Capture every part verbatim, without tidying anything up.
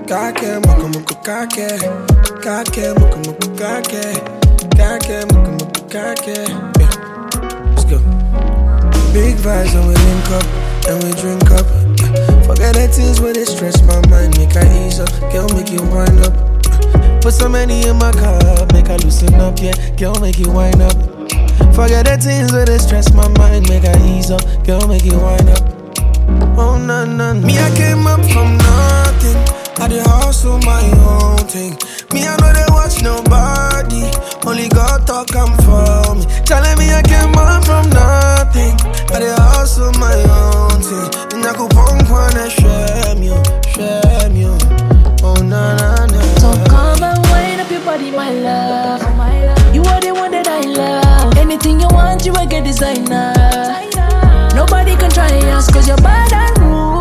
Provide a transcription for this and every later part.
Kake, muku muku kake. Kake, muku muku kake. Kake, muku muku kake. Yeah. Let's go. Big vibes and we link up, and we drink up. Yeah. Forget the things where they stress my mind, make I ease up. Girl, make you wind up. Put some money in my cup, make I loosen up, yeah. Girl, make you wind up. Forget the things where they stress my mind, make I ease up. Girl, make you wind up. Oh, no, no, no. Me, I came up from nothing. I did hustle my own thing. Me, I know they watch nobody. Only God talk come for me. Telling me I came up from nothing. I did hustle my own thing. And I could punk one and shame you, shame you. Oh, na na na. So come and wind up your body, my love. You are the one that I love. Anything you want, you will get designer. Nobody can try us, cause you're bad and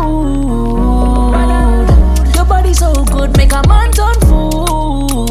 rude. Your body so good, make a man turn fool.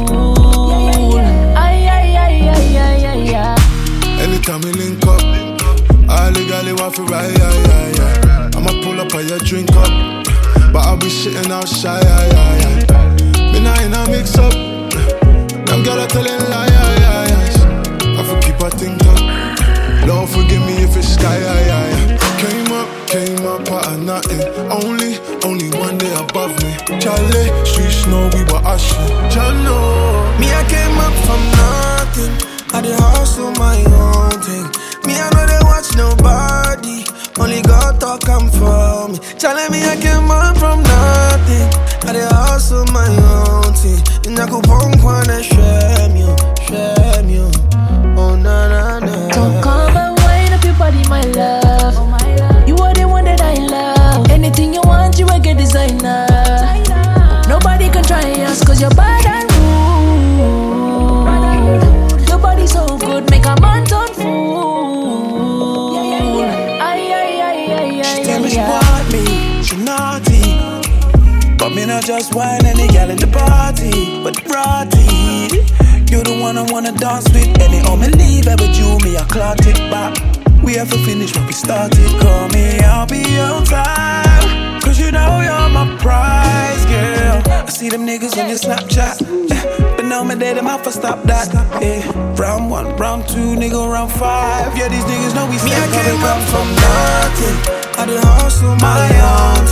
Ay, ay, ay, ay, ay, ay, ay. Anytime we link up, I legally want to ride, yeah, yeah, yeah. I'ma pull up on your drink up, but I'll be shitting out shy, yeah, yeah, yeah. Me not in a mix up, them girls are telling lie, yeah, yeah, yeah. I for keep her think up, Lord forgive me if it's sky, yeah, yeah, yeah. Came up, came up out of nothing. Only, only one day above me. Charlie, streets know we were ushering. Jano, me I came up from nothing. I did hustle my own thing. Me I know they watch nobody. Only God talk come for me. Telling me I came up from nothing. I did hustle my own thing. And I could punk one and shame you, shame you. Oh na na na. So come and wind up your body, my love. You are the one that I love. Anything you want, you will get designer. Nobody can try us, cause you're bad and rude. Your body so good, make a man turn fool. Ay, ay, ay, ay, ay. She tell me she want me, she naughty. But me not just wine any gal in the party, but rotty. You the one I wanna dance with. Anyhow me leave, ever you me, I clocked it back. We have to finish what we started. Call me, I'll be on time. Cause you know you're my prize, girl. I see them niggas on your Snapchat, eh, but now my day them have to stop that, eh. Round one, round two, nigga, round five. Yeah, these niggas know we me, I came up from nothing. I did hustle my own